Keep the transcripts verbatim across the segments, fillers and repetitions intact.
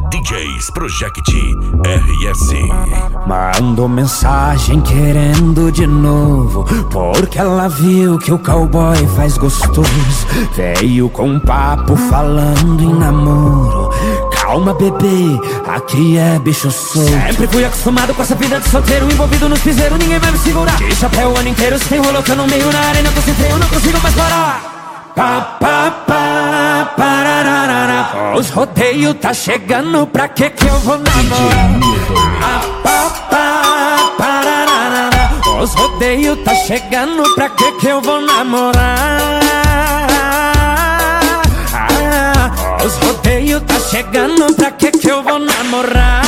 D Js Project R S. Mandou mensagem querendo de novo, porque ela viu que o cowboy faz gostoso. Veio com um papo falando em namoro. Calma, bebê, aqui é bicho solto. Sempre fui acostumado com essa vida de solteiro, envolvido nos piseiros, ninguém vai me segurar. De chapéu o ano inteiro, se tem rolo que eu não meio na arena, eu concentrei, eu não consigo mais parar. Pá, pá, pá, parararara. Os rodeios tá chegando, pra que que eu vou namorar? Pá, pá, pá, parararara. Os rodeios tá chegando, pra que que eu vou namorar? Ah, os rodeios tá chegando, pra que que eu vou namorar?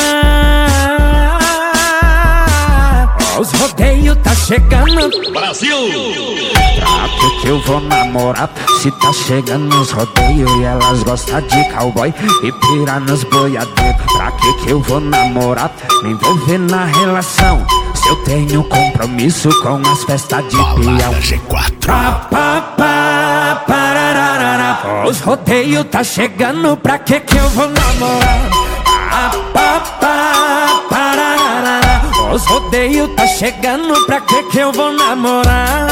Os rodeios tá chegando, Brasil! pra que que eu vou namorar? Se tá chegando os rodeios e elas gostam de cowboy e pira nos boiadeiros. Pra que que eu vou namorar? Me envolver na relação, se eu tenho compromisso com as festas de peão. G quatro. Pá, pá, pá, parararara. Os rodeios tá chegando, pra que que eu vou namorar? Pá, pá, pá, parararara. Os rodeios tá chegando, pra que que eu vou namorar?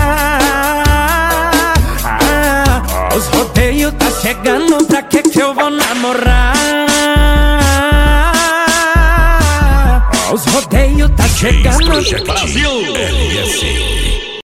Ah, os rodeios tá chegando, pra que que eu vou namorar? Os rodeios tá chegando, Brasil! R S.